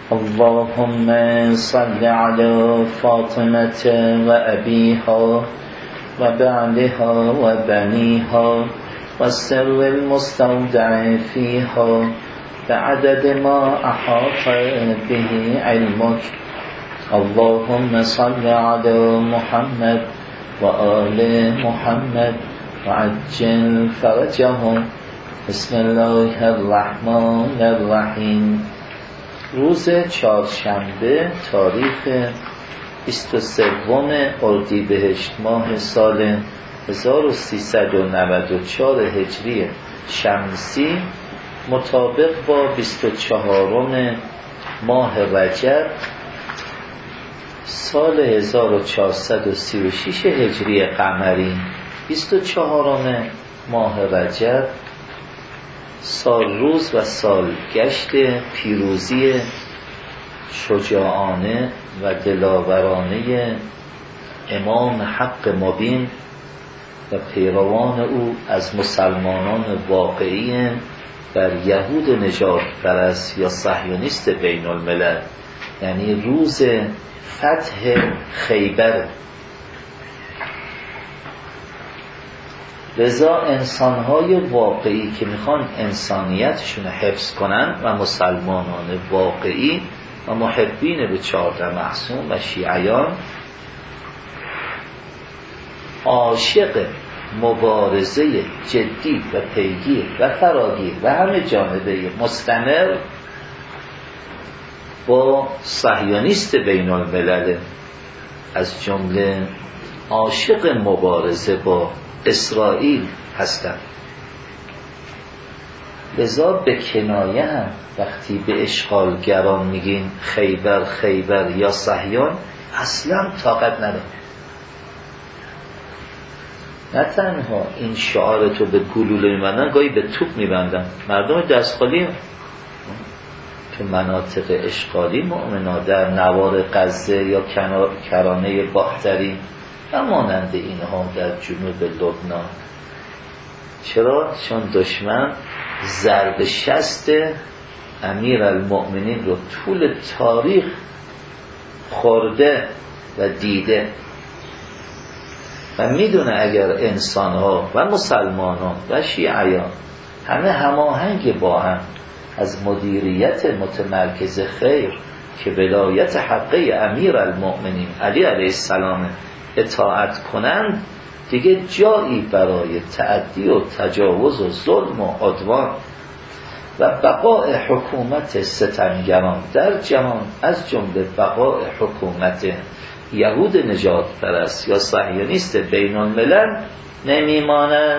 اللهم صل على فاطمة وأبيها وبعلها وبنيها والسر المستودع فيها بعدد ما أحاط به علمك. اللهم صل على محمد وآل محمد وعجل فرجهم. بسم الله الرحمن الرحیم. روز چهارشنبه تاریخ 23 اردیبهشت ماه سال 1394 هجری شمسی مطابق با 24 ماه رجب سال 1436 هجری قمری. 24 ماه رجب سال روز و سال گشت پیروزی شجاعانه و دلاورانه امام حق مبین و پیروان او از مسلمانان واقعی بر یهود نجات پرست یا صهیونیست بین الملل، یعنی روز فتح خیبر. لذا انسانهای واقعی که میخوان انسانیتشون حفظ کنن و مسلمانان واقعی و محبین به 14 معصوم و شیعیان عاشق مبارزه جدی و پیگیر و فراگیر و همه جانبه مستمر با صهیونیست بین الملل، از جمله عاشق مبارزه با اسرائیل هستند. لذا به کنایه هم وقتی به اشغالگران میگین خیبر خیبر یا صهیون اصلا طاقت نداره. نه تنها این شعارتو به گلوله میبندن، گاهی به توپ میبندن. مردم دست خالی تو مناطق اشغالی مؤمنا در نوار غزه یا کرانه باختری و مانند اینها در جنوب لبنان. چرا؟ چون دشمن ضرب شست امیرالمؤمنین رو طول تاریخ خورده و دیده و میدونه اگر انسانها و مسلمانان و شیعیان همه هماهنگ با هم از مدیریت متمرکز خیر که ولایت حقه امیرالمؤمنین علی علیه السلام اطاعت کنند، دیگه جایی برای تعدی و تجاوز و ظلم و عدوان و بقاء حکومت ستمگران در جهان از جمله بقاء حکومت یهود نجات پرست یا صهیونیست بین الملل نمیماند.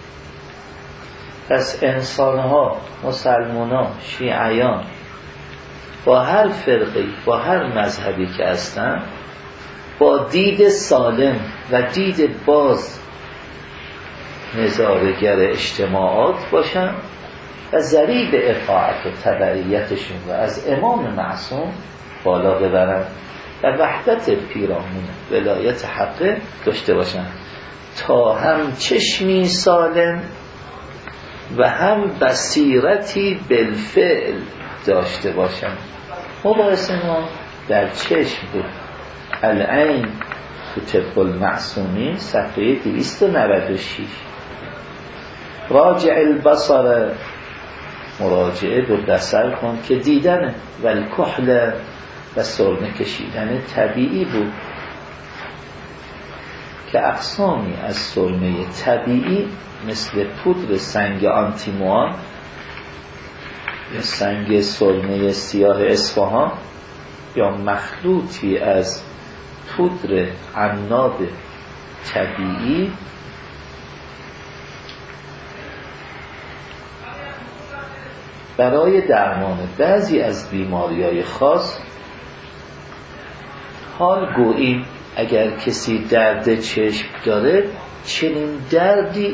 پس انسانها، مسلمانان، شیعیان با هر فرقی با هر مذهبی که هستند با دید سالم و دید باز نظاره‌گر اجتماعات باشن و ذریب اطاعت و تبعیتشون و از امام معصوم بالا ببرن و وحدت پیرامون ولایت حقه داشته باشن تا هم چشمی سالم و هم بصیرتی بالفعل داشته باشن. مباحث ما در چشم بود. العین تو طب المعصومین صفحه 296. راجع البصر، مراجعه به بصر کن که دیدنه، و الکحل و سرمه کشیدن طبیعی بود که اقسامی از سرمه طبیعی مثل پودر سنگ آنتیموان یا سنگ سرمه سیاه اصفهان یا مخلوطی از پودر عناب طبیعی برای درمان بعضی از بیماری‌های خاص. حال گوییم اگر کسی درد چشم داره، چنین دردی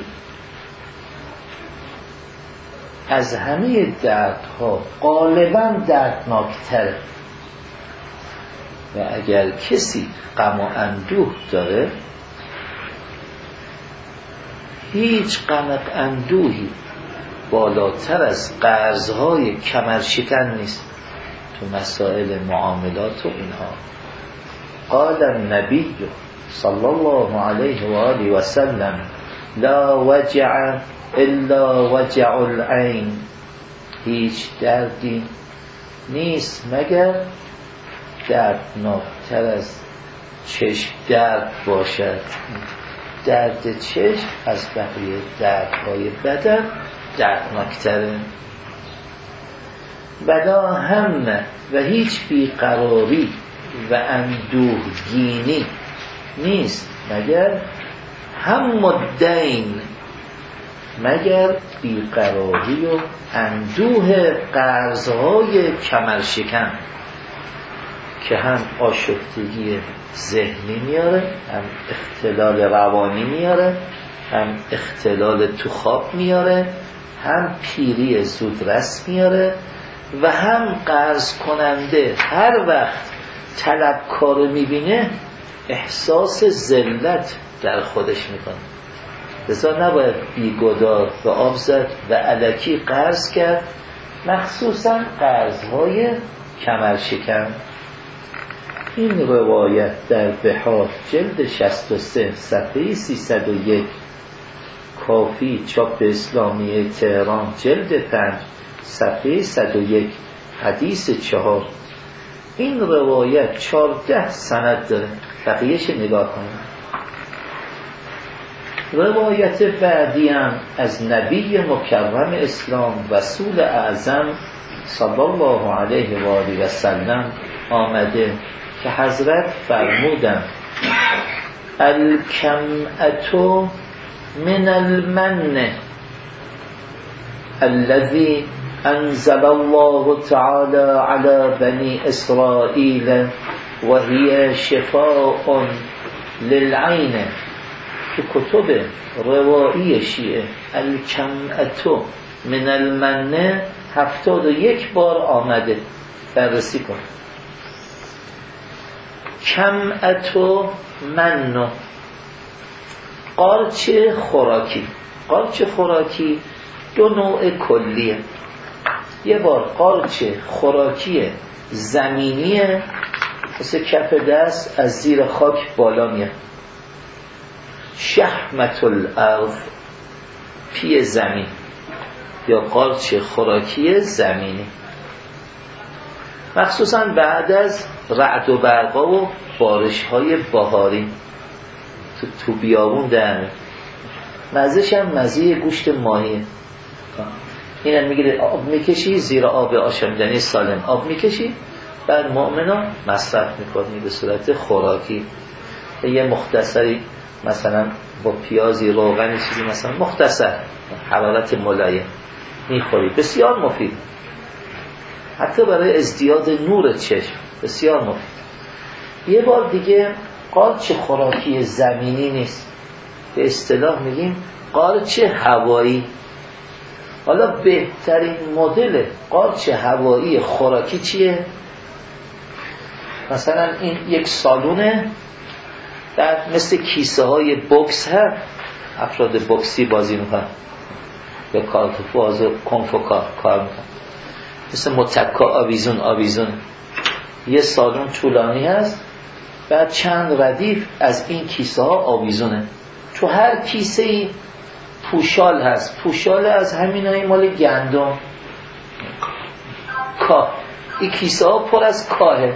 از همه دردها غالباً دردناکتره و اگر کسی غم و اندوه داره، هیچ غم و اندوهی بالاتر از قرضهای کمرشکن نیست. تو مسائل معاملات و اینها. قال النبی صلی الله علیه و آله و سلم لا وجع الا وجع العین، هیچ دردی نیست مگر دردناکتر از چشم درد باشد. درد چشم از بقیه دردهای بدن دردناکتره. ولا هم، و هیچ بیقراری و اندوهگینی نیست مگر هم الدین، مگر بیقراری و اندوه قرضهای کمرشکن که هم آشفتگی ذهنی میاره، هم اختلال روانی میاره، هم اختلال تو خواب میاره، هم پیری زودرس میاره و هم قرض کننده هر وقت طلبکارو میبینه احساس ذلت در خودش میکنه. لذا نباید بیگدار به آب زد و الکی قرض کرد، مخصوصا قرضهای کمرشکن. این روایت در بحار جلد 63 صفحه 301، کافی چاپ اسلامی تهران جلد 5 صفحه 101 حدیث 4. این روایت 14 سند داره، بقیهش نگاه کنید. روایت بعدی هم از نبی مکرم اسلام رسول اعظم صلی الله علیه و آله و سلم آمده که حضرت فرمودند الکمأة من المن الذي انزل الله تعالى على بني اسرائیل وهي شفاء للعین. تو کتب روایی شیعه الکمأة من المن 71 بار آمده، بررسی کن. کمأة من، قارچ خوراکی. قارچ خوراکی دو نوع کلیه. یه بار قارچ خوراکی زمینیه، مثل کف دست از زیر خاک بالا میاد. شحمة الارض، پی زمین، یا قارچ خوراکی زمینی، مخصوصا بعد از رعد و برقا و بارش‌های بهاری تو بیابون در مزهش هم مزه گوشت ماهیه. اینم میگیره آب میکشی، زیر آب آشامیدنی سالم آب میکشی، بعد مؤمنا مصرف میکنی به صورت خوراکی. یه مختصری مثلا با پیازی روغنی چیزی مثلا مختصر، حرارت ملایم میخوری، بسیار مفید، حتی برای ازدیاد نور چشم بسیار مفید. یه بار دیگه قارچ خوراکی زمینی نیست، به اصطلاح میگیم قارچ هوایی. حالا بهترین مدل قارچ هوایی خوراکی چیه؟ مثلا این یک سالونه در مثل کیسه های بوکس هست، افراد بوکسی بازی میکنن یا کارتفاز و کنفو کار میکنن، مثل متکا آویزون یه سالون طولانی هست، بعد چند ردیف از این کیسه ها آویزونه. تو هر کیسه ای پوشال هست، پوشال از همین های مال گندم، کاه. این کیسه ها پر از کاهه.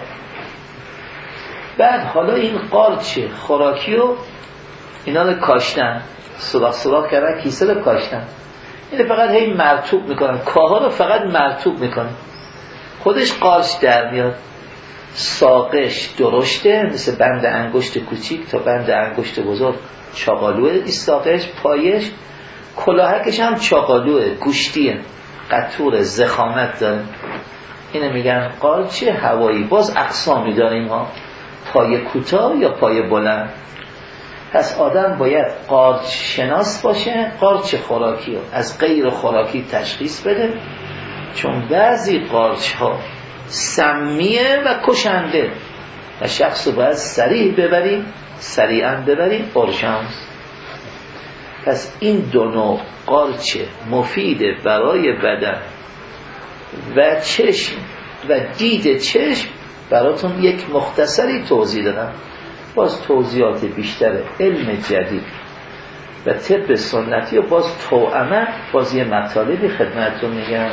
بعد حالا این قارچ خوراکی رو اینا رو کاشتن، سراخ کردن، کیسه رو کاشتن، این فقط هی مرطوب میکنن، کاها رو فقط مرطوب میکنن، خودش قارچ در میاد. ساقش درشته، مثل بند انگشت کوچیک تا بند انگشت بزرگ چاقالوه این ساقش، پایش کلاهکش هم چاقالوه، گوشتیه، قطور، زخامت داره. اینو میگن قارچ هوایی. باز اقسامی داریم ها، پای کوتاه یا پای بلند. پس آدم باید قارچ شناس باشه، قارچ خوراکی رو از غیر خوراکی تشخیص بده، چون بعضی قارچ ها سمیه و کشنده و شخص رو باید سریع ببریم، سریعا ببریم اورژانس. پس این دو نوع قارچ مفیده برای بدن و چشم و دید چشم براتون یک مختصری توضیح دادم. باز توضیحات بیشتره، علم جدید و طب سنتی و باز توأمه، باز یه مطالبی خدمتتون میگم.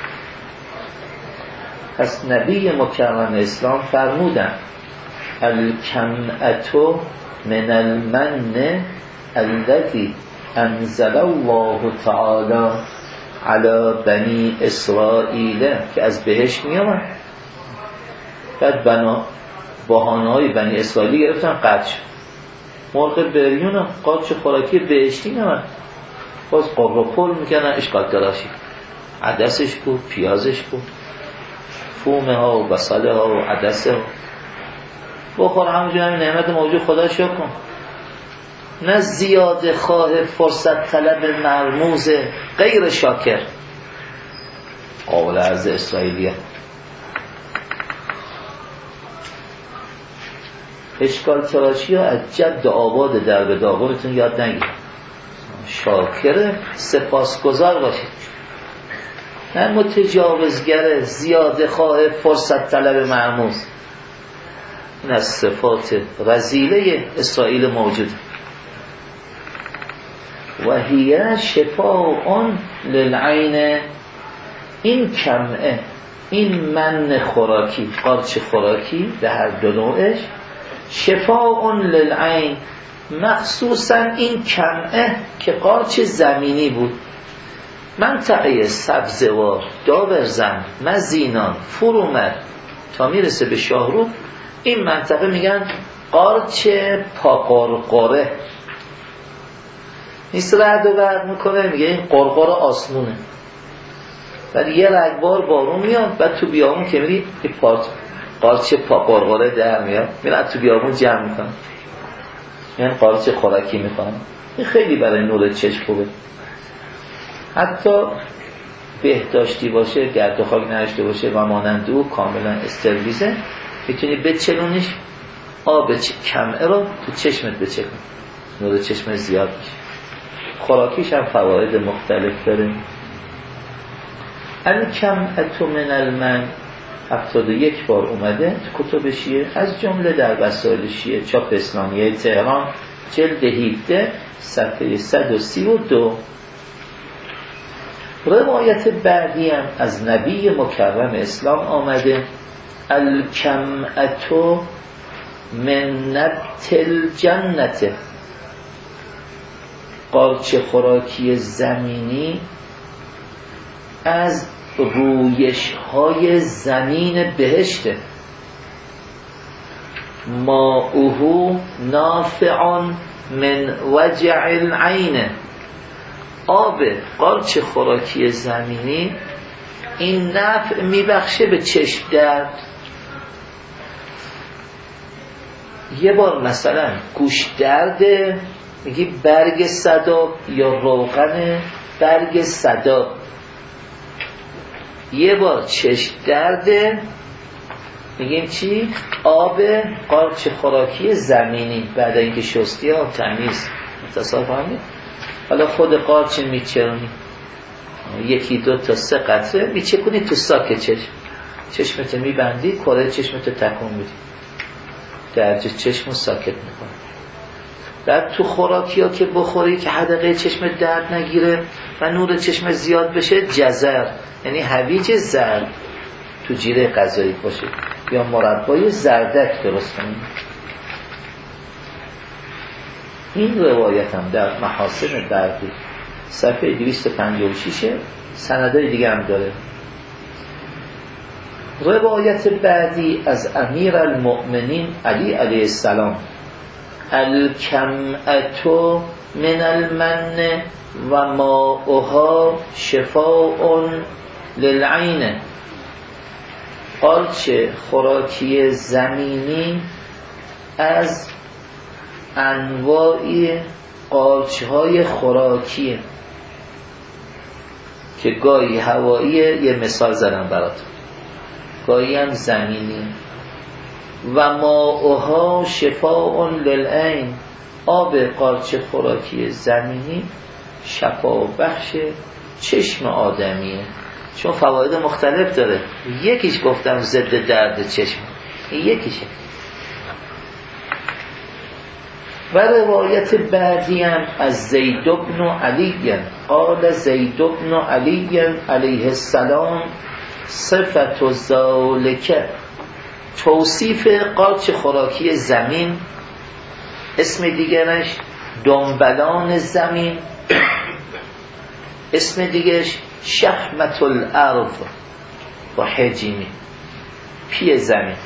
پس نبی مکرم اسلام فرمودن الکمأة من المن الذی انزل الله تعالی علی بنی اسرائیل، که از بهشت میامد. بعد بهانه‌های بنی اسرائیلی گرفتن قدش مرغ بریون قادش خوراکی بهشتی نمید، باز قرب و پل میکنن اشکال تراشی، عدسش بود، پیازش بود، فومه ها و بصله ها و عدسه ها. بخور همونجور همین نعمت موجود خدا شکر کن، نه زیاد خواه فرصت طلب مرموز غیر شاکر. قابل عرض اسرائیلیه اشکال تراشی ها از جد آباد در به داغونتون یاد نگید. شاکر سپاسگزار باشید، نه متجاوزگر زیاد خواه فرصت طلب مرموز. این از صفات رذیله اسرائیل موجود. و هی شفاء للعین، این کمعه، این من خوراکی، قارچ خوراکی به هر دو نوعش، شفاء للعین، مخصوصا این کمعه که قارچ زمینی بود، منطقه سبزوار، داورزن، مزینان، فرومد تا میرسه به شاهرو، این منطقه میگن قارچ پاقرقره. نیست رعد و برق میکنه میگه این قرقر آسمونه، بعد یه رگبار بارون میاد، بعد تو بیامون که میری قارچ پاقرقره در میاد، میرن تو بیامون جمع میکنن، یعنی قارچ خوراکی میکنن. این خیلی برای نور چشم خوبه، حتی بهداشتی باشه، گرد و خاک نداشته باشه و مانند او کاملا استریلیزه، میتونی بچلونیش، آب کمعه رو تو چشمت بچلون، نور چشم زیاد میشه. خوراکیش هم فواید مختلف داره. الکمأة من المن 71 بار اومده تو کتب شیعه، از جمله در وسائل شیعه چاپ اسلامیه تهران جلد 17 صفحه 132. روایت بعدی هم از نبی مکرم اسلام آمده الکمأة من نبت الجنة، قارچ خوراکی زمینی از رویش های زمین بهشته. ماؤه نافع من وجع العین، آب قارچ خوراکی زمینی این نفع میبخشه به چشم درد. یه بار مثلا گوش درده میگی برگ صدا یا روغن برگ صدا، یه بار چشم درده میگیم چی؟ آب قارچ خوراکی زمینی بعد اینکه شستی ها تمیز متصاف همید. حالا خود قارچ میچرونی 1 2 تا 3 قطره میچکونی تو ساک چشمت میبندی، کره چشمت تکون میدی، درج چشمو ساکت میکنه. بعد تو خوراکی ها که بخوری که حدقه چشم درد نگیره و نور چشم زیاد بشه، جزر یعنی هویج زرد تو جیره غذایی باشه یا مربای زردک درست کنید. این روایت هم در محاسن بردی صفحه 256 سندای دیگه هم داره. روایت بعدی از امیر المؤمنین علی علیه السلام الکمأة من المن و ماؤها شفاء للعین، قارچ خوراکی زمینی از انواعی قارچهای خوراکی که گاهی هوایی، یه مثال زدم براتون، گاهی هم زمینی. و ماؤها شفاء للعین، آب قارچ خوراکی زمینی شفا بخش چشم آدمیه. چون فواید مختلف داره. یکیش گفتم ضد درد چشم، این یکیشه. و روایت بعدی هم از زید بن علی قال زید بن علی علیه السلام صفت ذالک، توصیف قارچ خوراکی زمین، اسم دیگرش دنبلان زمین، اسم دیگرش شحمت الارض و حجیمی، پی زمین.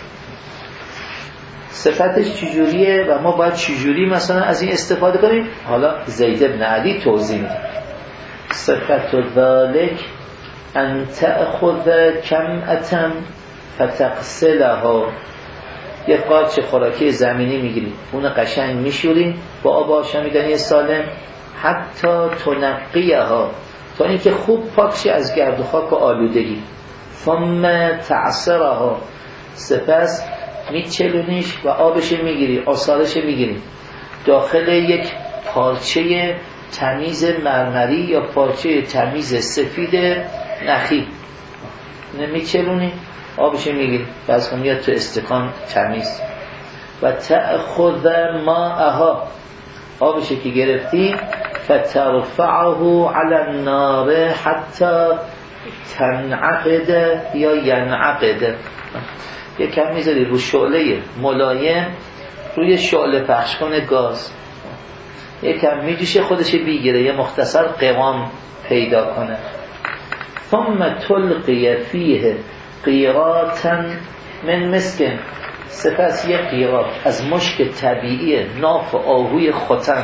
صفتش چجوریه و ما باید چجوری مثلا از این استفاده کنیم؟ حالا زید بن علی توضیح میده. صفت ذالک ان تأخذ کمعة فتغسلها، یه قارچ خوراکی زمینی میگیری، اون قشنگ میشوری با آب آشامیدنی سالم، حتی تنقیها، تا اینکه خوب پاکشی از گرد و خاک و آلودگی، ثم تعصرها، سپس میچلونیش و آبش میگیری، آثارش میگیری داخل یک پارچه تمیز مرمری یا پارچه تمیز سفید نخی، میچلونی آبش میگیری، بعض میاد تو استکان تمیز. و تأخذ ماءها، آبش که گرفتی فترفعه علی النار حتی تنعقد یا ینعقد، یکم میذاری رو شعله ملایم، روی شعله پخش کنه گاز، یکم میجوشه خودش بیگیره، یه مختصر قوام پیدا کنه. ثم تلقی فیه قیراتا من مسکن، سپس یک قیرات از مشک طبیعی ناف آهوی ختن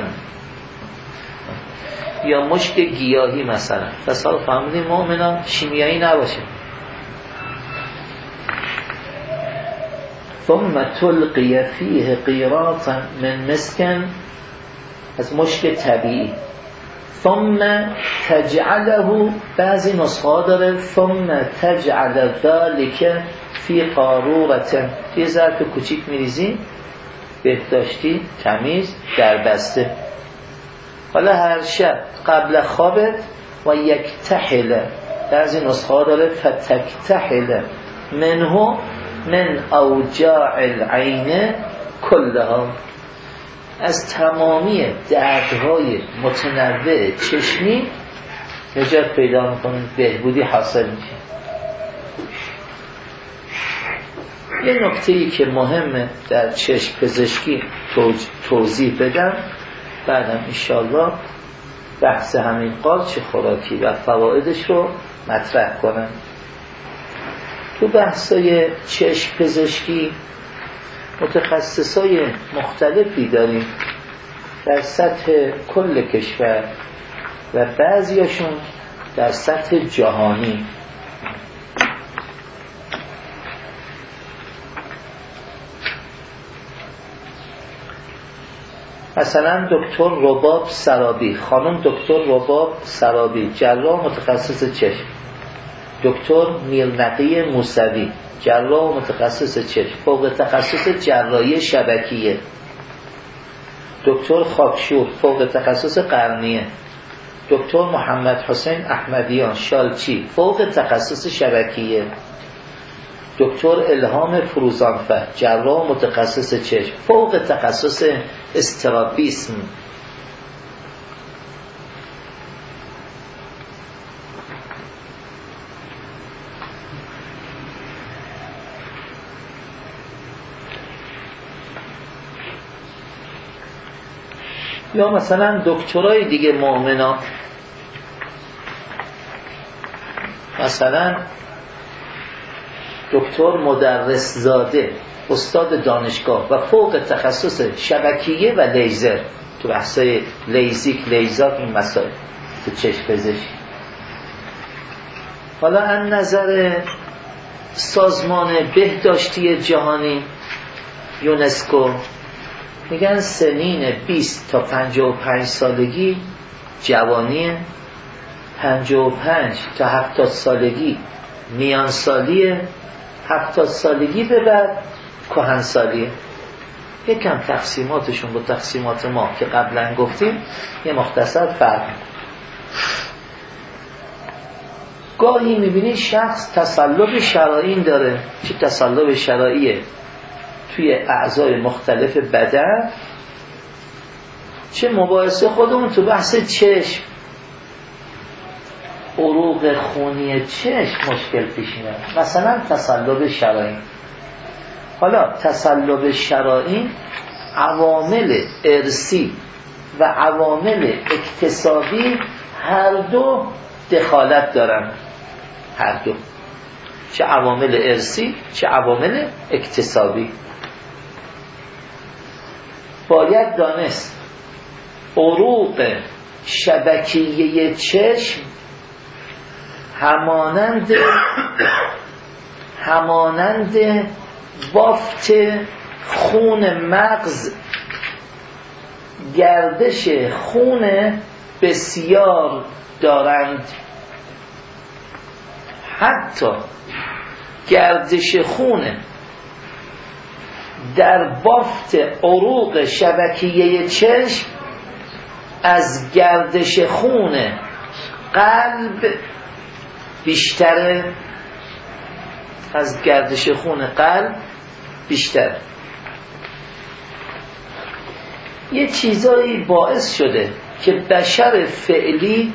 یا مشک گیاهی مثلا، پس حالا فهمیدیم مؤمنان شیمیایی نباشه. ثم تلقی فیه قیراتا من مسکن، از مشک طبیعی، ثم تجعله، بعضی نسخه داره ثم تجعل ذلك فی قارورة، یه ظرف کوچیک میریزی بهداشتی تمیز در بسته، حالا هر شب قبل خوابت و یکتحل، بعضی نسخه داره فتکتحل منه من اوجاع العین کلها، از تمامی دردهای متنوع چشمی نجات پیدا میکنه، بهبودی حاصل میشه. یه نکته‌ای که مهمه در چشم پزشکی توضیح بدم، بعدم انشالله بحث همین قارچ خوراکی و فوایدش رو مطرح کنم. تو بحثای چشم پزشکی متخصصای مختلفی داریم در سطح کل کشور و بعضیاشون در سطح جهانی. مثلا دکتر رباب سرابی، خانم دکتر رباب سرابی، جراح متخصص چشم. دکتر میرنقی موسوی، جراح متخصص چشم، فوق تخصص جراحی شبکیه. دکتر خاکشور، فوق تخصص قرنیه. دکتر محمد حسین احمدیان شالچی، فوق تخصص شبکیه. دکتر الهام فروزانفر، جراح متخصص چشم، فوق تخصص استرابیسم. یا مثلا دکترای دیگه مؤمنا، مثلا دکتر مدرس زاده، استاد دانشگاه و فوق تخصص شبکیه و لیزر، تو بحثای لیزیک لیزاک این مسائل تو چشم پزشکی. حالا از نظر سازمان بهداشتی جهانی یونسکو میگن سنین 20 تا 55 سالگی جوانیه، 55 تا 70 سالگی میان سالیه، 70 سالگی به بعد کهنسالیه. یکم تقسیماتشون با تقسیمات ما که قبلا گفتیم یه مختصر فرق. گاهی میبینی شخص تصلب شرائین داره. چه تصلب شرائیه؟ توی اعضای مختلف بدن، چه مباحثه خودمون تو بحث چشم، عروق خونی چشم مشکل پیش میاد، مثلا تصلب شرائین. حالا تصلب شرائین عوامل ارثی و عوامل اکتسابی هر دو دخالت دارن، هر دو، چه عوامل ارثی چه عوامل اکتسابی. باید دانست عروق شبکیه چشم همانند بافت خون مغز گردش خون بسیار دارند. حتی گردش خون در بافت عروق شبکیه چشم از گردش خون قلب بیشتره، از گردش خون قلب بیشتره. یه چیزایی باعث شده که بشر فعلی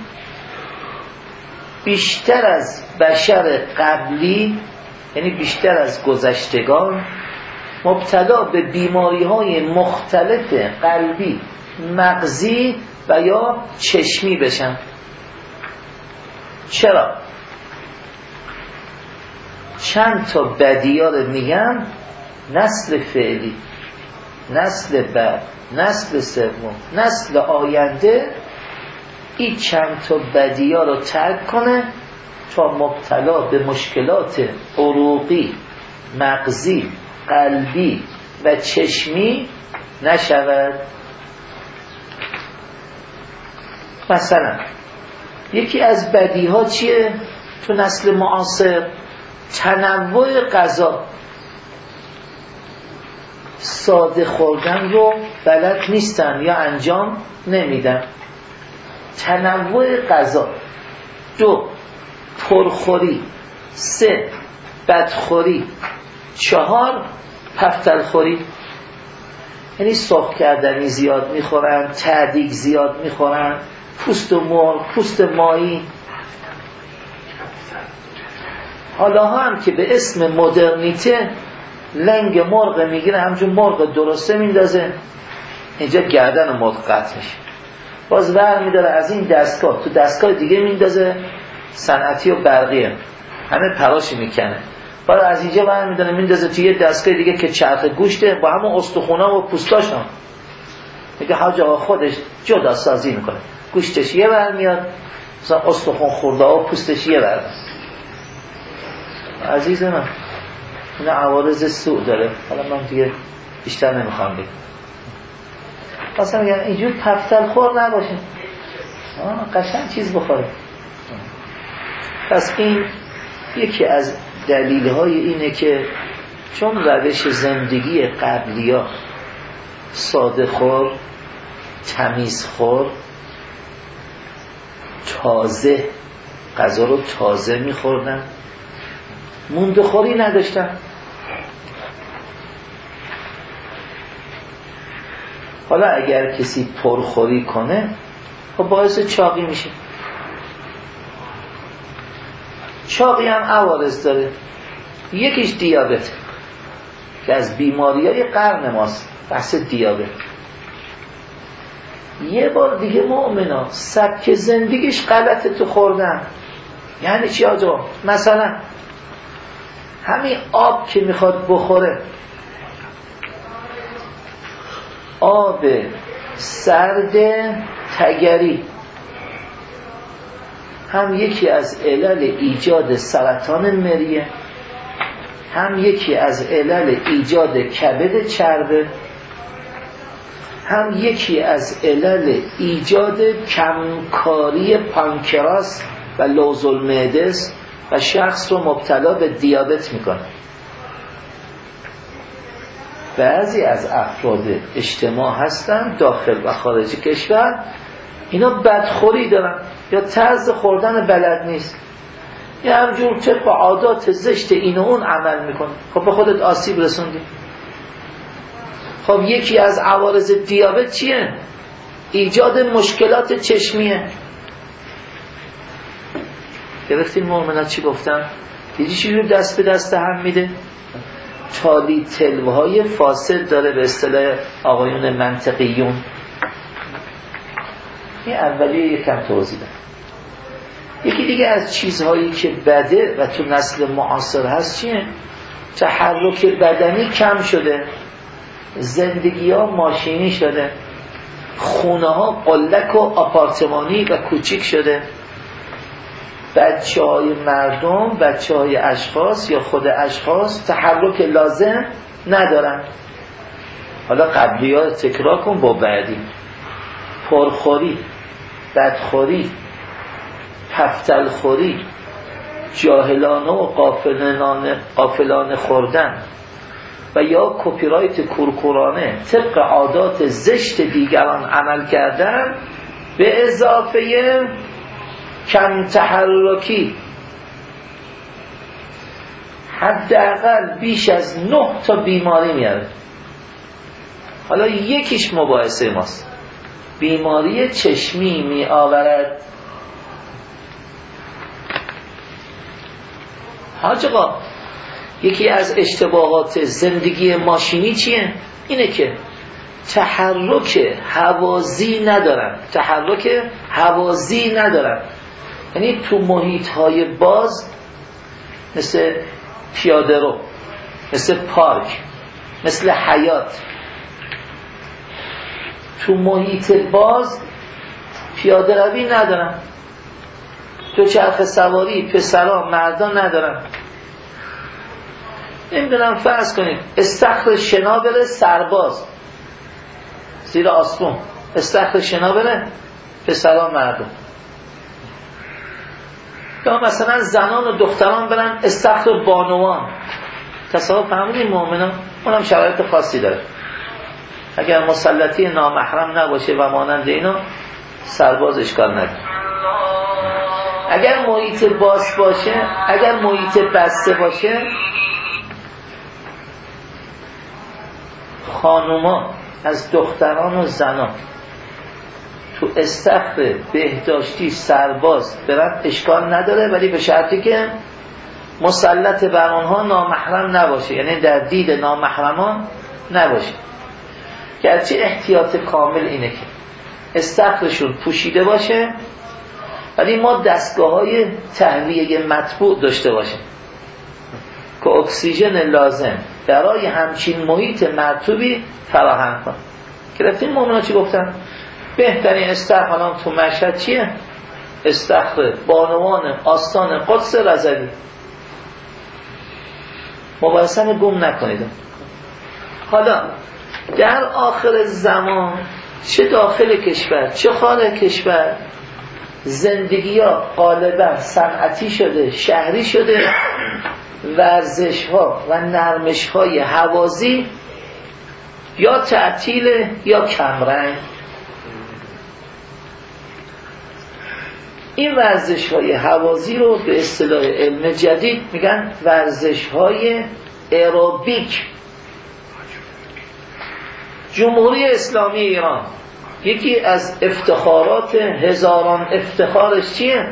بیشتر از بشر قبلی، یعنی بیشتر از گذشتگان، مبتلا به بیماری‌های مختلف قلبی، مغزی و یا چشمی بشن. چرا؟ چند تا بدیار میگم: نسل فعلی، نسل بعد، نسل سوم، نسل آینده، این چند تا بدیار رو ترک کنه تا مبتلا به مشکلات عروقی، مغزی، قلبی و چشمی نشود. مثلا یکی از بدیها چیه تو نسل معاصر؟ تنوع غذا. ساده خوردن رو بلد نیستن یا انجام نمیدن. تنوع غذا. 2 پرخوری. 3 بدخوری. 4 پفتلخوری. یعنی سرخ کردنی زیاد میخورن، تعدیق زیاد میخورن، پوست مرغ، پوست ماهی. حالا هم که به اسم مدرنیته لنگ مرغ میگیره، همچون مرغ درسته میندازه اینجا، گردن مرغ قطع میشه، باز ور میداره از این دستگاه تو دستگاه دیگه میندازه، صنعتی و برقیه، همه پراشی میکنه، باز از اینجا ور میداره میندازه تو یه دستگاه دیگه که چرخ گوشته با همون استخونا و پوستاشون. میگه حاج آقا خودش جدا سازی میکنه، گوشتش یه ور میاد، مثلا استخوان خورده و پوستش یه ور. عزیز من این عوارض سوء داره، حالا من دیگه بیشتر نمیخوام بگم. اصلا میگم اینجور پفتل خور نباشه، قشنگ چیز بخوره. پس این یکی از دلیل‌های اینه که چون روش زندگی قبلی‌ها ساده خور، تمیز خور، تازه غذا رو تازه میخوردن، مونده خوری نداشتن. حالا اگر کسی پرخوری کنه خب باعث چاقی میشه. چاقی هم عوارض داره. یکیش دیابت که از بیماری‌های قرن ماست، بحث دیابت. یه بار دیگه مؤمنا سبک زندگیش غلطه تو خوردن. یعنی چی آجا؟ مثلا همین آب که میخواد بخوره، آب سرد تگری، هم یکی از علل ایجاد سرطان مریه، هم یکی از علل ایجاد کبد چربه، هم یکی از علل ایجاد کمکاری پانکراس و لوز المعده است و شخص رو مبتلا به دیابت میکنه. بعضی از افراد اجتماع هستن داخل و خارج کشور، اینا بدخوری دارن یا طرز خوردن بلد نیست. یه همجور طبق عادات زشت این و اون عمل میکنه. خب به خودت آسیب رسوندی. خب یکی از عوارض دیابت چیه؟ ایجاد مشکلات چشمیه. گرفتین مومنات چی گفتن؟ دیدی چی دست به دست هم میده؟ تالی تلوهای فاسد داره به اصطلاح آقایون منطقیون. این اولیه یکم توضیح دارم. یکی دیگه از چیزهایی که بده و تو نسل معاصر هست چیه؟ تحرک بدنی کم شده، زندگی ها ماشینی شده، خونه ها قلک و آپارتمانی و کوچیک شده، بچه های مردم، بچه های اشخاص یا خود اشخاص تحرک لازم ندارن. حالا قبلی ها تکرار کن با بعدی. پرخوری، بدخوری، پفتلخوری، جاهلانه و غافلانه خوردن و یا کپی رایت کورکورانه طبق عادات زشت دیگران عمل کردن به اضافه کم تحرکی، حداقل بیش از 9 تا بیماری میاره. حالا یکیش مباحثه ماست، بیماری چشمی می آورد. حاج آقا یکی از اشتباهات زندگی ماشینی چیه؟ اینه که تحرک حوازی ندارن. یعنی تو محیط های باز مثل پیاده رو، مثل پارک، مثل حیات، تو محیط باز پیاده روی ندارن، تو چرخ سواری پسران مردان ندارن. نمیدونم فرض کنید استخر شنا بره سرباز زیر آسمون، استخر شنا بره پسران مردان، یا مثلا زنان و دختران برن استخر بانوان. تصور فهمیدین مومنان؟ اونم شرایط خاصی داره. اگر مسلطی نامحرم نباشه و مانند اینا سرباز اشکال نداره. اگر محیط باز باشه، اگر محیط بسته باشه، خانوما از دختران و زنان تو استخر بهداشتی سرباز برن اشکال نداره، ولی به شرطی که مسلط بر آنها نامحرم نباشه، یعنی در دید نامحرمان نباشه. گرچه احتیاط کامل اینه که استخرشون پوشیده باشه، ولی ما دستگاه‌های تهویه مطبوع داشته باشیم که اکسیژن لازم برای همچین محیط مرطوبی فراهم کنه. گرفتین مومنا چی گفتن؟ بهترین استخر الان تو مشهد چیه؟ استخر بانوان آستان قدس رضوی. مباحثه گم نکنید. حالا در آخر زمان چه داخل کشور چه خارج کشور زندگی ها غالبا صنعتی شده، شهری شده، ورزش ها و نرمش های حوازی یا تعطیل یا کمرنگ. این ورزش های حوازی رو به اصطلاح علم جدید میگن ورزش های ایروبیک. جمهوری اسلامی ایران یکی از افتخارات هزاران افتخارش چیه؟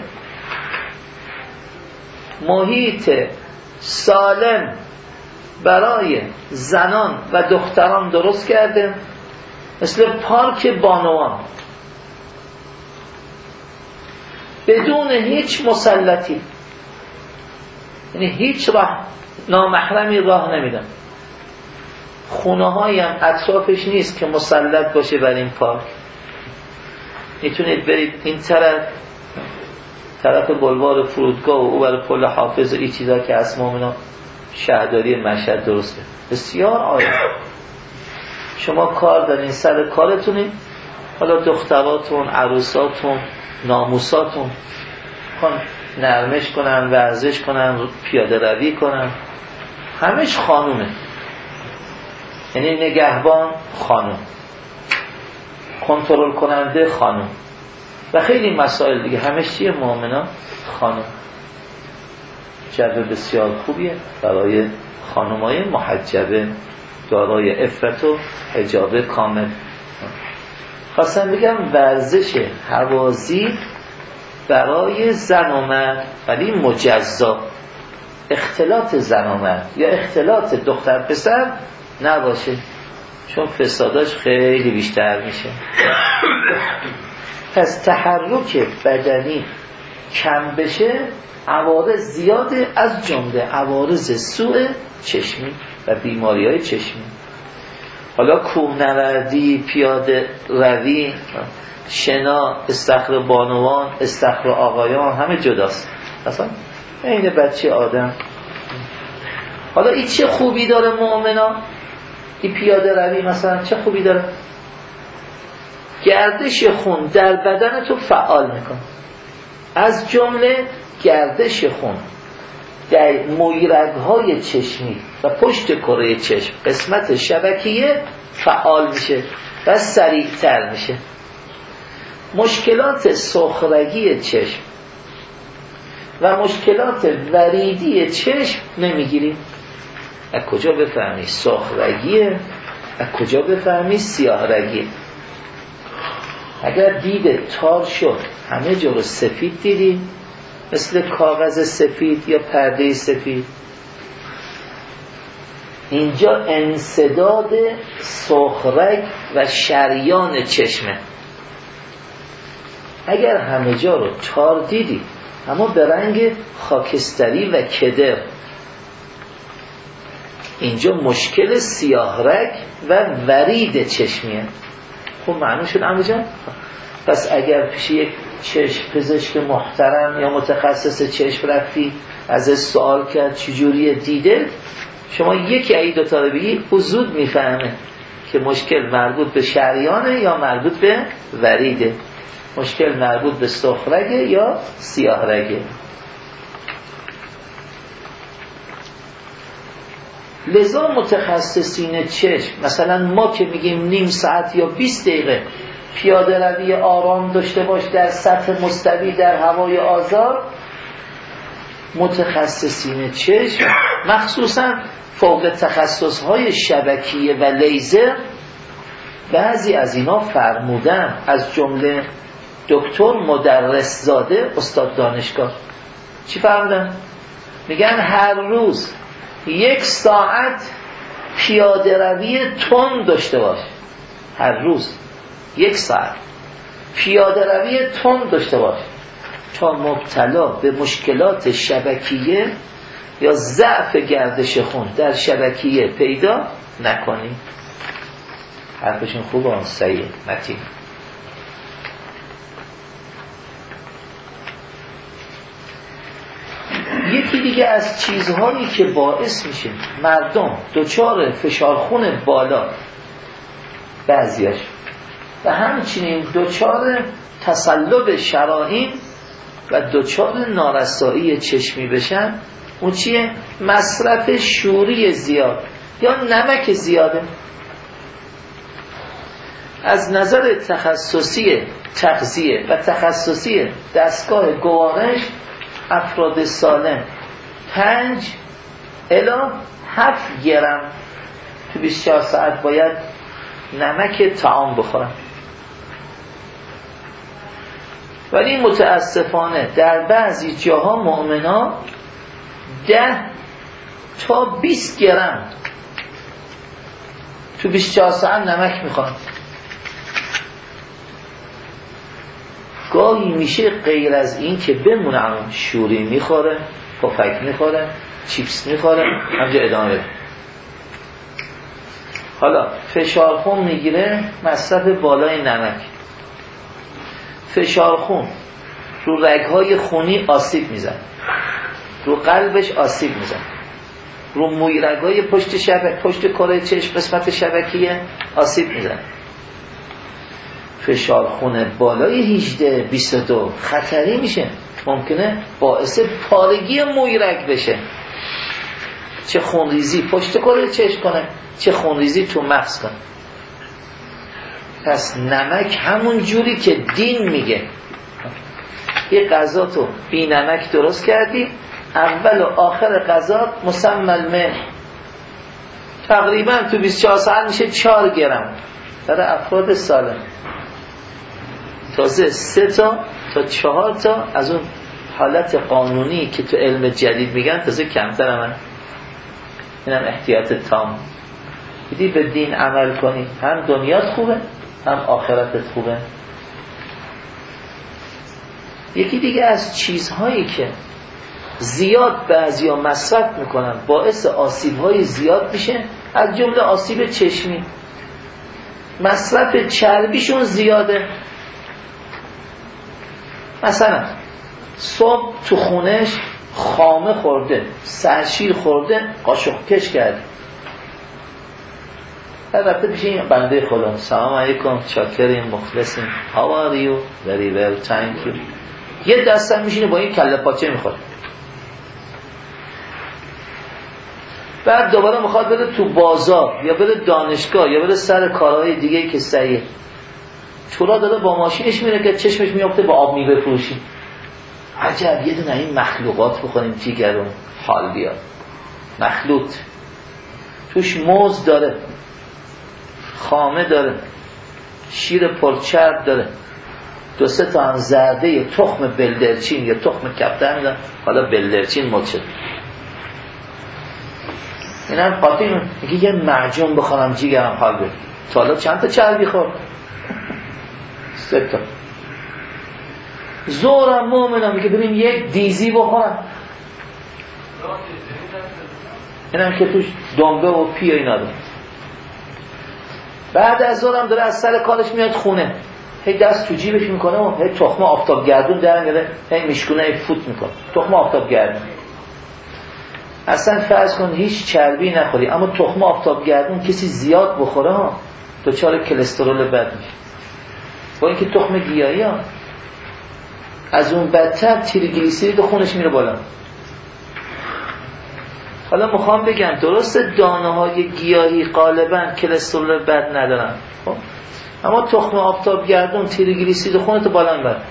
محیط سالم برای زنان و دختران درست کرده، مثل پارک بانوان، بدون هیچ مسلطی، یعنی هیچ راه نامحرمی راه نمیدن. خونه هایی هم اطرافش نیست که مسلط باشه بر این پارک. میتونید برید این طرف بلوار فرودگاه و او برای پل حافظ و این چیزا که اسمام اینا شهرداری مشهد درسته، بسیار عالی. شما کار دارین، سر کارتونین، حالا دختراتون، عروساتون، ناموساتون کن نرمش کنن، ورزش کنن، پیاده روی کنن، همش خانومه. یعنی نگهبان خانوم، کنترل کننده خانوم و خیلی مسائل دیگه، همش چیه مومنا؟ خانوم. محجبه بسیار خوبیه برای خانمای محجبه دارای عفت و حجاب کامل. خواستم بگم ورزش هوازی برای زن و مرد ولی مجزا، اختلاط زن و مرد یا اختلاط دختر پسر نباشه، چون فساداش خیلی بیشتر میشه. پس تحرک بدنی کم بشه عوارض زیاده، از جمله عوارض سوء چشمی و بیماری‌های چشمی. حالا کوهنوردی، پیاده روی، شنا، استخر بانوان، استخر آقایان همه جداست، اصلا این بچه آدم. حالا این چه خوبی داره مؤمنا؟ این پیاده روی مثلا چه خوبی داره؟ گردش خون در بدن تو فعال میکن، از جمله گردش خون در مویرگ‌های چشمی و پشت کره چشم قسمت شبکیه فعال میشه و سریعتر میشه. مشکلات سرخرگی چشم و مشکلات وریدی چشم نمیگیریم. از کجا بفهمی سرخرگیه؟ از کجا بفهمی سیاهرگیه؟ اگر دید تار شد همه جا رو سفید دیدی، مثل کاغذ سفید یا پرده سفید، اینجا انسداد سرخرگ و شریان چشمه. اگر همه جا رو تار دیدی اما به رنگ خاکستری و کدر، اینجا مشکل سیاهرگ و ورید چشمیه. خب معنی شد عمو جان؟ پس اگر پیش یک چشم پزشک محترم یا متخصص چشم رفتی، ازش سوال کرد چجوریه دیده، شما یکی ای دوتا رو بگی او زود میفهمه که مشکل مربوط به شریانه یا مربوط به وریده، مشکل مربوط به سرخرگه یا سیاهرگه. لذا متخصصین چشم مثلا ما که میگیم نیم ساعت یا 20 دقیقه پیاده روی آرام داشته باش در سطح مستوی در هوای آزاد، متخصصین چشم مخصوصا فوق تخصصهای شبکیه و لیزر بعضی از اینا فرمودن، از جمله دکتر مدرس زاده استاد دانشگاه چی فرمودن؟ میگن هر روز 1 ساعت پیاده روی تند داشته باش، هر روز 1 ساعت پیاده روی تند داشته باش تا مبتلا به مشکلات شبکیه یا ضعف گردش خون در شبکیه پیدا نکنی. حرفشون خوبه آن سعیه متین. یکی دیگه از چیزهایی که باعث میشه مردم دچار فشار خون بالا بعضیاش و همچنین دچار تصلب شرائین و دچار نارسایی چشمی بشن، اون چیه؟ مصرف شوری زیاد یا نمک زیاده. از نظر تخصصی تغذیه و تخصصی دستگاه گوارش، افراد سالم 5 الی 7 گرم تو 24 ساعت باید نمک طعام بخورن. ولی متاسفانه در بعضی جاها مؤمنا 10 تا 20 گرم تو 24 ساعت نمک میخورن. گاهی میشه غیر از این که بمونم شوری میخوره، پفک میخوره، چیپس میخوره، همجا ادامه بده. حالا فشار خون میگیره، مصرف بالای نمک، فشار خون رو رگهای خونی آسیب میزن، رو قلبش آسیب میزن، رو موی رگهای پشت کره چشم قسمت شبکیه آسیب میزن. فشار خون بالای 18-22 خطری میشه، ممکنه باعث پارگی موی رگ بشه، چه خونریزی پشت کره چشم کنه، چه خونریزی تو مغز کنه. پس نمک همون جوری که دین میگه یه غذا تو بی نمک درست کردی اول و آخر غذا مسمى الملح، تقریبا تو 24 ساعت میشه 4 گرم برای افراد سالم. تازه 3 تا 4 تا از اون حالت قانونی که تو علم جدید میگن تازه کمتر هم. اینم احتیاط تام. دیدی به دین عمل کنی هم دنیات خوبه هم آخرتت خوبه. یکی دیگه از چیزهایی که زیاد بعضیا مصرف میکنن باعث آسیب‌های زیاد میشه، از جمله آسیب چشمی. مصرف چربیشون زیاده. مثلا صبح تو خونش خامه خورده، سرشیر خورده، قاشق کش کرده، رفته پیش این بنده خدا، سلام علیکم، چاکریم، مخلصیم، how are you, very well, thank you. یه دستم میشینه با این کله پاچه میخوره. بعد دوباره میخواد بره تو بازار یا بره دانشگاه یا بره سر کارهای دیگه که سریع، چورا داره با ماشینش میره که چشمش میافته با آب میوه فروشی. عجب یه دونه این مخلوقات بخوریم جیگرون حال بیاد. مخلوط توش موز داره، خامه داره، شیر پرچرب داره، 2-3 تا هم زرده تخم بلدرچین یا تخم کپتن داره. حالا بلدرچین مد شد. اینم قاطی میگه یه معجون بخورم جیگرم حال بیاد. تا حالا چند تا چربی خورد؟ 3 تا. زورم مومنم میگه بریم یک دیزی بخورم. اینم که توش دنبه و پی و اینا داره. بعد از زورم داره از سر کارش میاد خونه، هی دست تو جیبش میکنه و هی تخمه آفتاب گردون در میاره، هی میشکونه، هی فوت میکنه تخمه آفتاب گردون. اصلا فرض کن هیچ چربی نخوری، اما تخمه آفتاب گردون کسی زیاد بخوره ها دچار کلسترول بد میشه. با اینکه تخم گیاهی ها از اون بدتر تریگلیسیرید خونش میره بالا. حالا میخوام بگم درسته دانه های گیاهی غالبا کلسترول بد ندارن، خب اما تخم آفتاب گردون تریگلیسیرید خونت بالا میبره.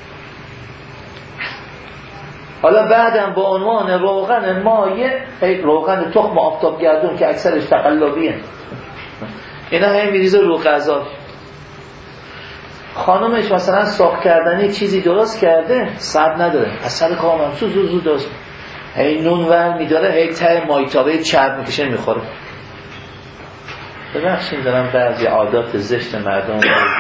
حالا بعدم با عنوان روغن مایع، روغن تخم آفتاب گردون که اکثرش تقلبیه، اینا همین میریزه رو غذا. خانومش مثلا سرخ کردنی چیزی درست کرده، صبر نداره، از سر کامم زود درست، هی نون ور میداره، هی ته مایتابه چرب میکشه میخوره. ببخشید دارم بعضی عادات زشت مردم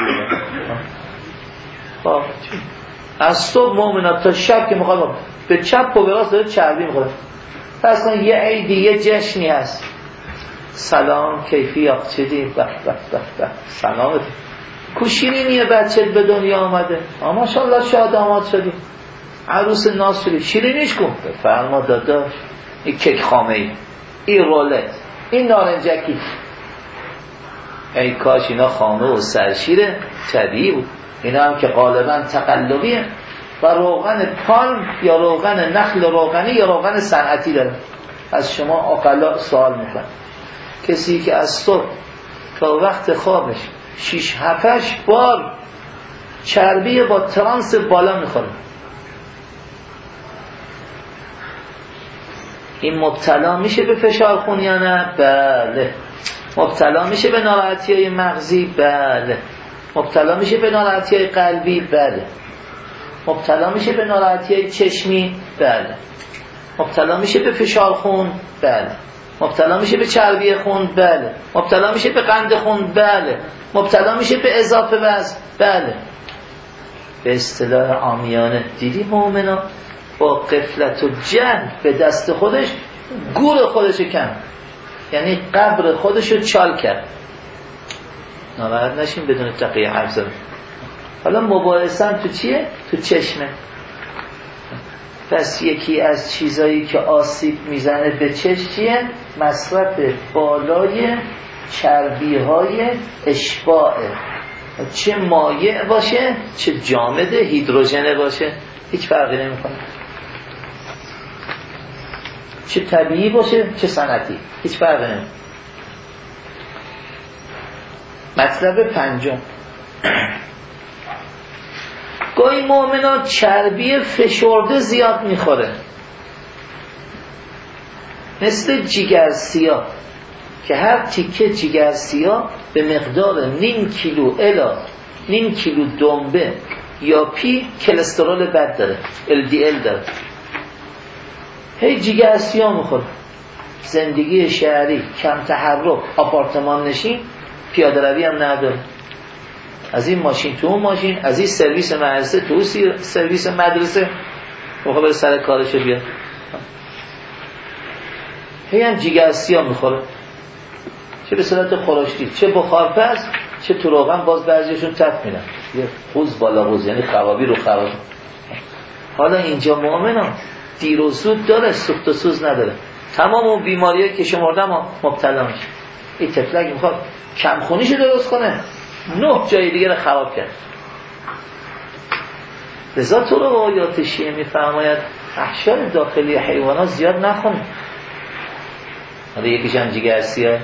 خب از صبح مومنات تا شب که میخواد به چپ و به راست داره چربی میخوره. پس کن یه عیدی یه جشنی هست، سلام کیفی آقچدی سلامت کوشیرینیه بچت به دنیا آمده، ماشاءالله شاد آماد شدی، عروس ناز شدی، شیرینیش کن. فرما داداش این کیک خامه ای، این رولت، این نارنجکی، ای کاش اینا خامه و سرشیره طبیعی بود. اینا هم که غالبا تقلبیه و روغن پالم یا روغن نخل روغنی یا روغن صنعتی داره. از شما عقلا سوال میکنم، کسی که از صبح تا وقت خوابش 6-7 بار چربی با ترانس بالا میخوره، این مبتلا میشه به فشار خون یا نه؟ بله. مبتلا میشه به ناراحتی‌های مغزی؟ بله. مبتلا میشه به ناراحتی‌های قلبی؟ بله. مبتلا میشه به ناراحتی‌های چشمی؟ بله. مبتلا میشه به فشار خون؟ بله. مبتلا میشه به چربی خون؟ بله. مبتلا میشه به قند خون؟ بله. مبتلا میشه به اضافه وزن؟ بله. به اصطلاح عامیانه دیدی مؤمنا با غفلت و جهل به دست خودش گور خودش کن، یعنی قبر خودشو چال کرد. ناراحت نشین بدون تقیه حرف زدن. حالا مباحثم تو چیه؟ تو چشمه. پس یکی از چیزایی که آسیب میزنه به چشم چیه؟ مصرف بالای چربی‌های اشباعه، چه مایع باشه چه جامد هیدروژنه باشه هیچ فرقی نمیکنه، چه طبیعی باشه چه صنعتی هیچ فرقی نمیکنه. مطلب پنجم، گاهی مؤمنان چربی فشرده زیاد میخوره. مثل جگر سیاه که هر تیکه جگر سیاه به مقدار 0.5 کیلو الا 0.5 کیلو دنبه یا پی کلسترول بد داره، LDL داره. هی جگر سیاه میخوره. زندگی شهری، کم تحرک، آپارتمان نشین، پیاده روی هم نداره. از این ماشین تو اون ماشین، از این سرویس مدرسه تو سرویس مدرسه، بره سر کارشو بیاد. هی هم جگر سیاه میخوره، چه به صورت خورشتی، چه بخارپز، چه تو روغن. باز بعضیشون تف میدن، یه خوز بالا خوز، یعنی خوابی رو خوابی. حالا اینجا مؤمنان دیر و زود داره، سوخت و سوز نداره. تمام اون بیماریایی که شمردم مبتلا میشه. این تفلک میخواد کمخونیشو درست کنه، 9 جای دیگه رو خراب کرد. لذا تو رو آیات شیعه میفرماید احشار داخلی حیوانات زیاد نخونید. حالا یکیش هم جگر سیاه.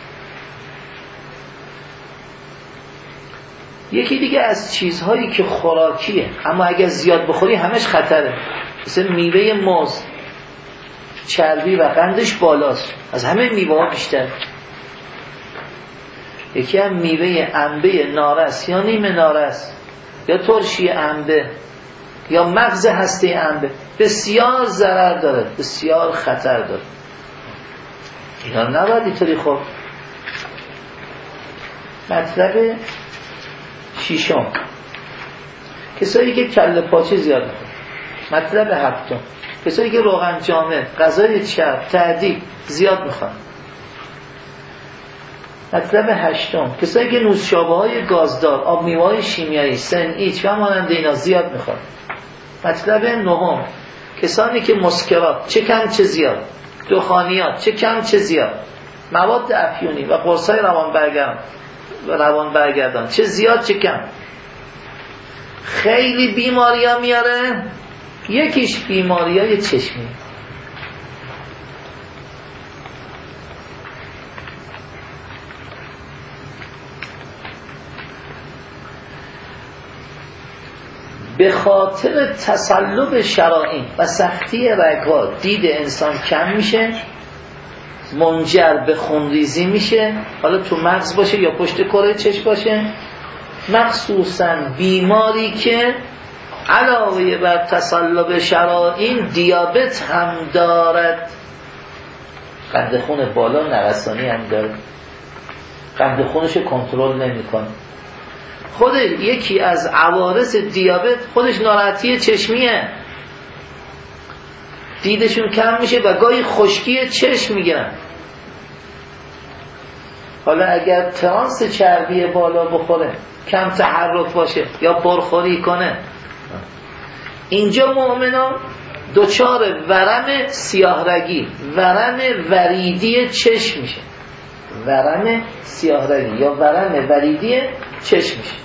یکی دیگه از چیزهایی که خوراکیه اما اگر زیاد بخوری همش خطره، مثل میوه موز، چربی و قندش بالاست، از همه میوه ها بیشتر. یکی هم میوه انبه نارس یا نیمه نارس یا ترشی انبه یا مغز هسته انبه بسیار ضرر داره، بسیار خطر داره. اینا نباید اینطوری خورد. مطلب ششم، کسایی که کله پاچه زیاد میخورن. مطلب هفتم، کسایی که روغن جامد، غذای چرب، تعدیق زیاد میخورن. مطلب هشتم، کسایی که نوشابه های گازدار، آب میوه های شیمیایی، سنئیچ و مانند اینا زیاد میخورن. مطلب نهم، کسانی که مسکرات چه کم چه زیاد، دخانیات چه کم چه زیاد، مواد افیونی و قرصای روان برگردان چه زیاد چه کم، خیلی بیماری ها میاره. یکیش بیماری های چشمی. به خاطر تسلب شرائین و سختی رگ‌ها دید انسان کم میشه، منجر به خونریزی میشه، حالا تو مغز باشه یا پشت کره چشم باشه. مخصوصا بیماری که علاوه بر تسلب شرائین دیابت هم دارد، قند خون بالا نرسانی هم داره، قند خونش کنترل نمیکنه. خود یکی از عوارض دیابت خودش ناراحتی چشمیه، دیدشون کم میشه و گاهی خشکی چشم میگیرن. حالا اگر ترانس چربی بالا بخوره، کم تحرک باشه یا پرخوری کنه، اینجا مؤمنان دچار ورم سیاهرگی، ورم وریدی چشم میشه. ورم سیاهرگی یا ورم وریدی چشم میشه،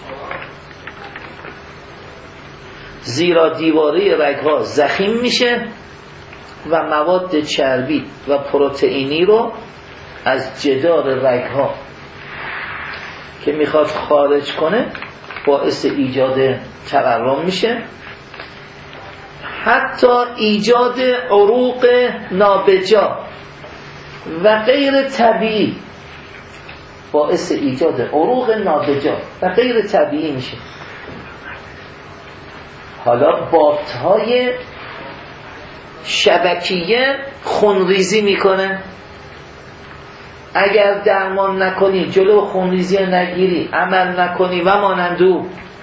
زیرا دیواره رگ‌ها ضخیم میشه و مواد چربی و پروتئینی رو از جدار رگ‌ها که میخواد خارج کنه باعث ایجاد تورم میشه، حتی ایجاد عروق نابجا و غیر طبیعی، باعث ایجاد عروق نابجا و غیر طبیعی میشه. حالا بافت‌های شبکیه خونریزی میکنه، اگر درمان نکنی، جلو خونریزی نگیری، عمل نکنی و مانند او،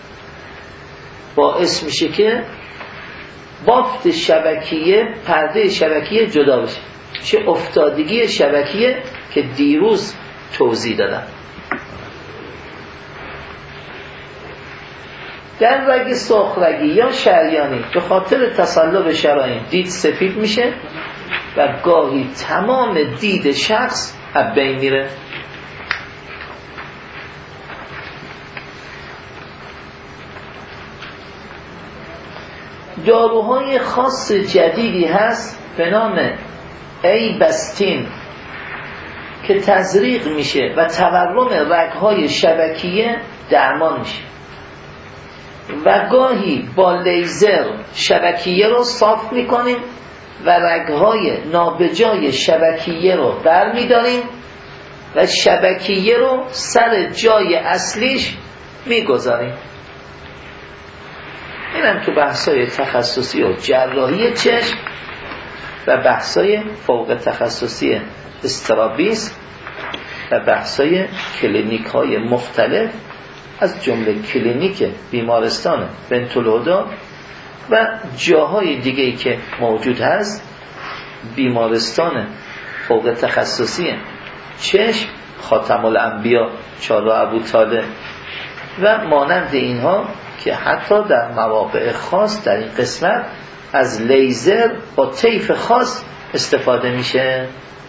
باعث میشه که بافت شبکیه، پرده شبکیه جدا بشه. چه افتادگی شبکیه که دیروز توضیح دادم. در رگ سرخرگی یا شریانی به خاطر تسلب شرائین دید سفید میشه و گاهی تمام دید شخص از بین میره. داروهای خاص جدیدی هست به نام ایبستین که تزریق میشه و تورم رگ‌های شبکیه درمان میشه و گاهی با لیزر شبکیه رو صاف میکنیم و رگهای نابجای شبکیه رو برمی‌داریم و شبکیه رو سر جای اصلیش میگذاریم. اینم تو بحثای تخصصی و جراحی چشم و بحثای فوق تخصصی استرابیسم و بحثای کلینیک های مختلف از جمله کلینیک بیمارستان بنت‌الهدی و جاهای دیگه‌ای که موجود هست، بیمارستان فوق تخصصی چشم خاتم الانبیا چهارراه ابوطالب و مانند اینها که حتی در مواقع خاص در این قسمت از لیزر با طیف خاص استفاده میشه.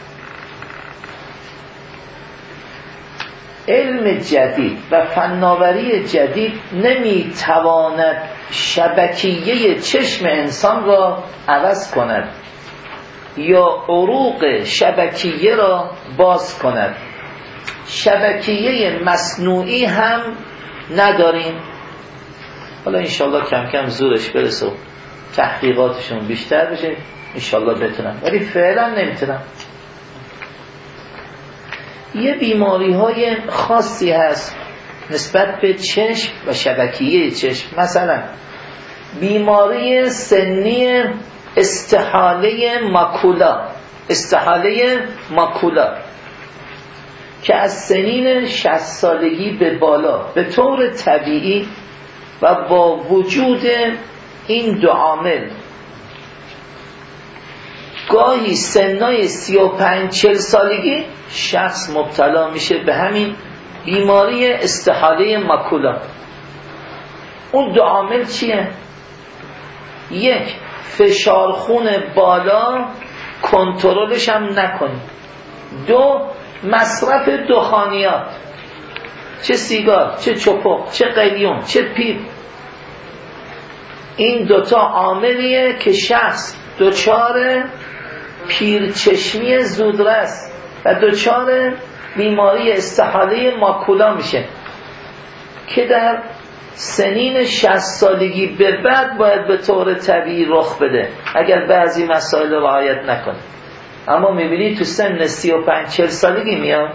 علم جدید و فناوری جدید نمیتواند شبکیه چشم انسان را عوض کند یا عروق شبکیه را باز کند. شبکیه مصنوعی هم نداریم. حالا انشالله کم کم زورش برسه و تحقیقاتشون بیشتر بشه، انشالله بتونم، ولی فعلا نمیتونم. یه بیماری های خاصی هست نسبت به چشم و شبکیه چشم، مثلا بیماری سنی استحاله ماکولا که از سنین 60 سالگی به بالا به طور طبیعی و با وجود این دو عامل گاهی سنای 35-40 سالگی شخص مبتلا میشه به همین بیماری استحاله ماکولا. اون دو عامل چیه؟ یک، فشار خون بالا کنترلش هم نکنی. دو، مصرف دخانیات، چه سیگار، چه چپق، چه قلیون، چه پیپ. این دوتا عاملیه که شخص دچار پیرچشمی زودرس و دچار بیماری استحاله ماکولا میشه که در سنین 60 سالگی به بعد باید به طور طبیعی رخ بده اگر بعضی مسائل رعایت نکنه. اما میبینی تو سن 35-40 سالگی میاد.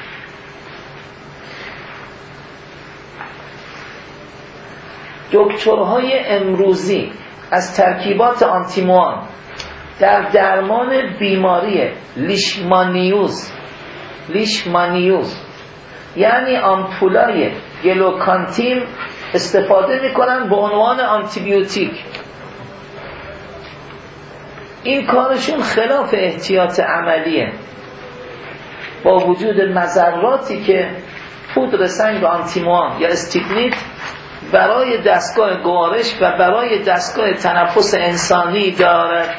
دکترهای امروزی از ترکیبات آنتیموان در درمان بیماری لیشمانیوز یعنی آمپولای گلوکانتین استفاده میکنن به عنوان آنتیبیوتیک. این کارشون خلاف احتیاط عملیه، با وجود مضراتی که پودر سنگ آنتیموان یا استیپنیت برای دستگاه گوارش و برای دستگاه تنفس انسانی دارد.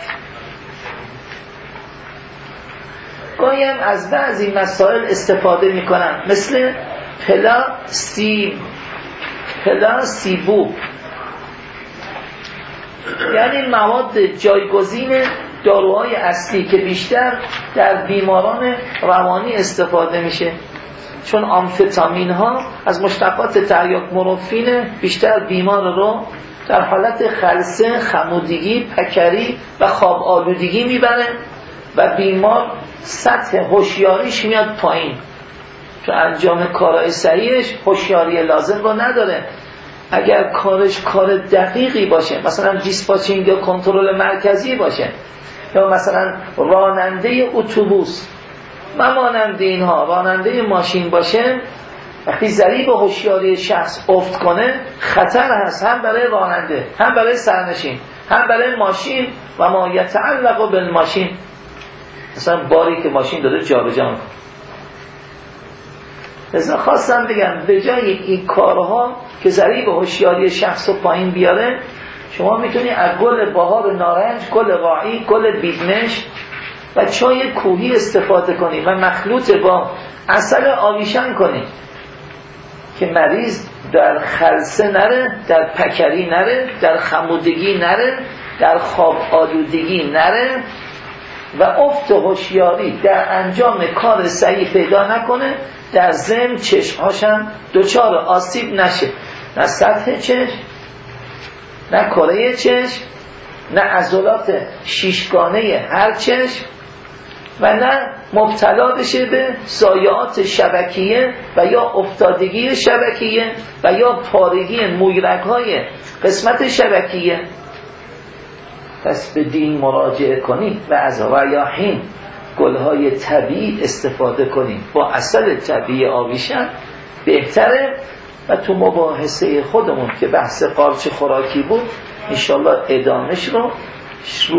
گاهی هم از بعضی مسائل استفاده میکنن مثل پلاسیبو، یعنی مواد جایگزین داروهای اصلی که بیشتر در بیماران روانی استفاده میشه، چون آمفتامین ها از مشتقات تریاک مورفین بیشتر بیمار رو در حالت خلسه، خمودگی، پکری و خواب آلودگی میبره و بیمار سطح هوشیاریش میاد پایین، چون انجام کارهای صحیحش هوشیاری لازم رو نداره. اگر کارش کار دقیقی باشه، مثلا دیسپاچینگ یا کنترل مرکزی باشه، یا مثلا راننده اتوبوس و مانند اینها، راننده ماشین باشه، وقتی ضریب هوشیاری شخص افت کنه خطر هست، هم برای راننده، هم برای سرنشین، هم برای ماشین و ما یتعلق بالماشین. مثلا باری که ماشین داده جابجا میکنه. لذا خواستم بگم به جای این کارها که ضریب هوشیاری شخص رو پایین بیاره، شما میتونی از گل بهار نارنج، گل راعی، گل بیدمش و چای کوهی استفاده کنی و مخلوط با عسل آویشن کنی که مریض در خلسه نره، در پکری نره، در خمودگی نره، در خواب آلودگی نره و افت هوشیاری در انجام کار صحیح پیدا نکنه، در ضمن چشمهاشم دچار آسیب نشه، نه سطح چشم، نه کره چشم، نه عضلات شیشگانه هر چشم و نه مبتلا بشه به ضایعات شبکیه و یا افتادگی شبکیه و یا پارگی مویرگ‌های قسمت شبکیه. پس به دین مراجعه کنید و از ریاحین گلهای طبیعی استفاده کنید، با عسل طبیعی آویشن بهتره. و تو مباحثه خودمون که بحث قارچ خوراکی بود انشالله ادامش رو